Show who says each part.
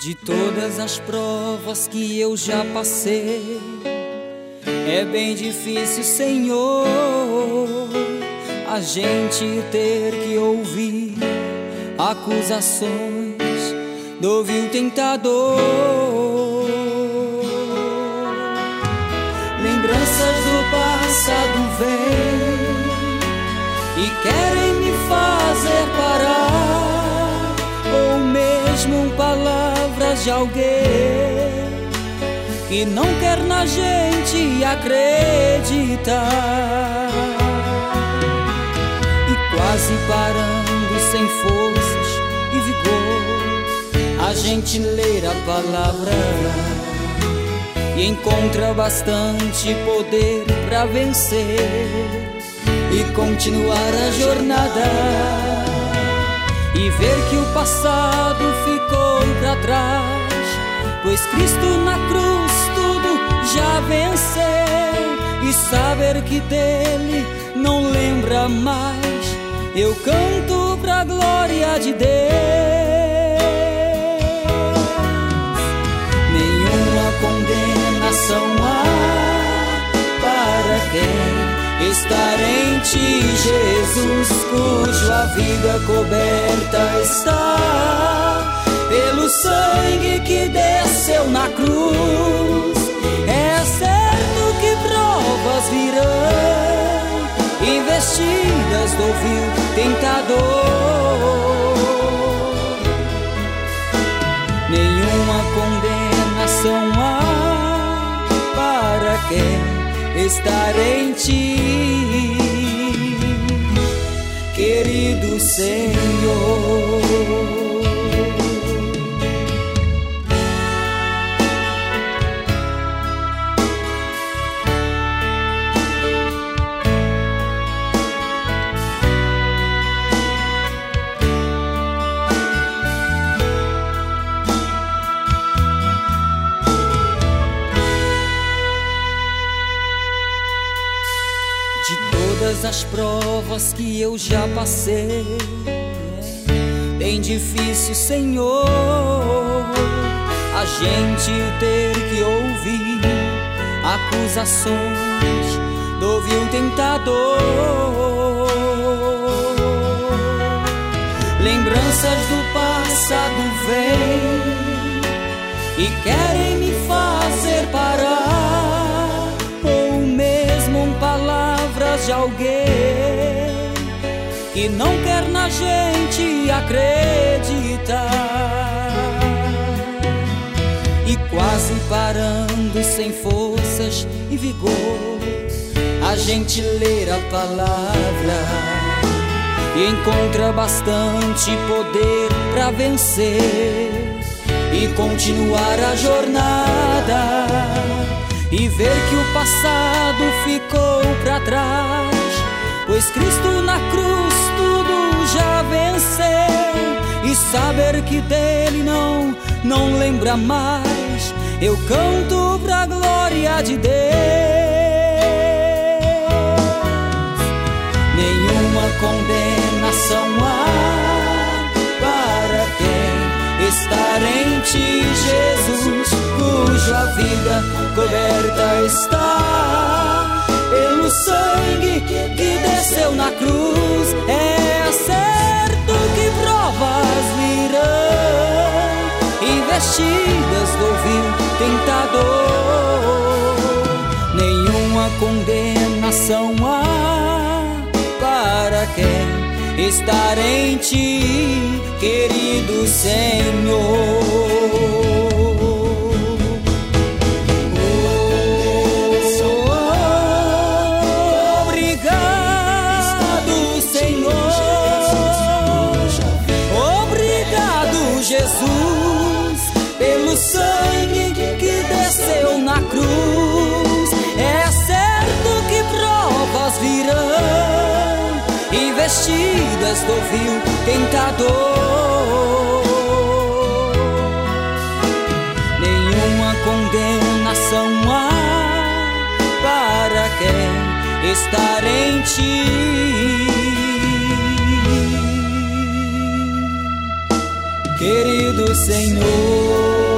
Speaker 1: De todas as provas que eu já passei, é bem difícil, Senhor, a gente ter que ouvir acusações do vil tentador. Lembranças do passado vêm e querem me fazer parar, ou mesmo palavras de alguém que não quer na gente acreditar. E quase parando sem forças e vigor, a gente lê a palavra e encontra bastante poder pra vencer e continuar a jornada, e ver que o passado ficou pra trás, pois Cristo na cruz tudo já venceu, e saber que dele não lembra mais, eu canto pra glória de Deus. Nenhuma condenação há para quem estar em ti, Jesus, cuja vida coberta está pelo sangue que desceu na cruz. É certo que provas virão, investidas do vil tentador. Nenhuma condenação há para quem estar em ti, querido Senhor. De todas as provas que eu já passei, bem difícil, Senhor, a gente ter que ouvir acusações do vil tentador. Lembranças do passado vêm e querem me fazer parar, ou mesmo palavras de alguém que não quer na gente acreditar. E quase parando sem forças e vigor, a gente lê a palavra e encontra bastante poder pra vencer e continuar a jornada, e ver que o passado ficou pra trás, pois Cristo na cruz tudo já venceu, e saber que dele não lembra mais, eu canto pra glória de Deus. Nenhuma condenação há para quem estar em ti, Jesus, cuja vida coberta está pelo sangue que desceu na cruz. É certo que provas virão, investidas do vil tentador. Nenhuma condenação há para quem estar em ti, querido Senhor. Jesus, pelo sangue que desceu na cruz. É certo que provas virão, investidas do vil tentador. Nenhuma condenação há para quem estar em ti, querido Senhor.